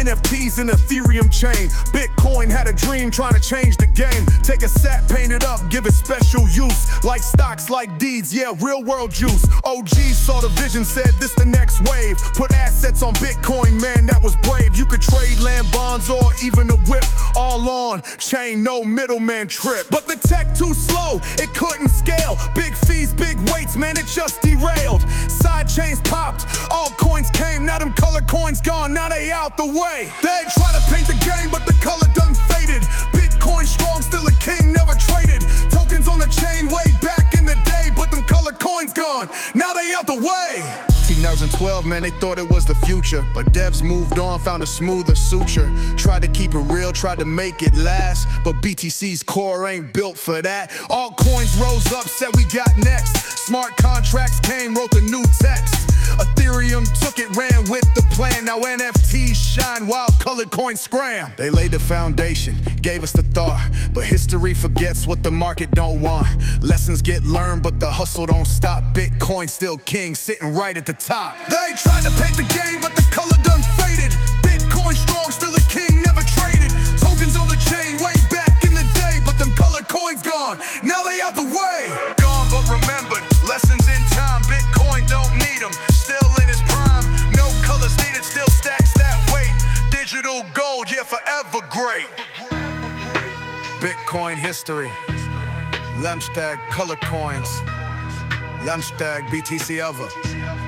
NFTs and Ethereum chain. Bitcoin had a dream trying to change the game. Take a sat, paint it up, give it special use. Like stocks, like deeds, yeah, real world juice. OGs saw the vision, said this the next wave. Put assets on Bitcoin, man, that was brave. You could trade land, bonds, or even a whip. All on chain, no middleman trip. But the tech too slow, it couldn't scale. Big fees, big weights, man, it just derailed. Side chains popped, all coins came. Now them color coins gone, now they out the way. They try to paint the game, but the color done faded. Bitcoin strong, still a king, never traded. Tokens on the chain way back in the day, but them color coins gone, now they out the way. 2012, man, they thought it was the future, but devs moved on, found a smoother suture. Tried to keep it real, tried to make it last, but BTC's core ain't built for that. All coins rose up, said we got next. Smart contracts came, wrote the new text. Ethereum took it, ran with the plan. Now NFTs shine while colored coins scram. They laid the foundation, gave us the thought, but history forgets what the market don't want. Lessons get learned, but the hustle don't stop. Bitcoin still king, sitting right at the top. They tried to paint the game, but the color done faded. Bitcoin strong, still a king, never traded. Tokens on the chain way back in the day, but them color coins gone, now they out the way. Gone but remembered, lessons in time. Bitcoin don't need them, still in its prime. No colors needed, still stacks that weight. Digital gold, yeah, forever great. Bitcoin history, Lemstag color coins, Lemstag BTC ever.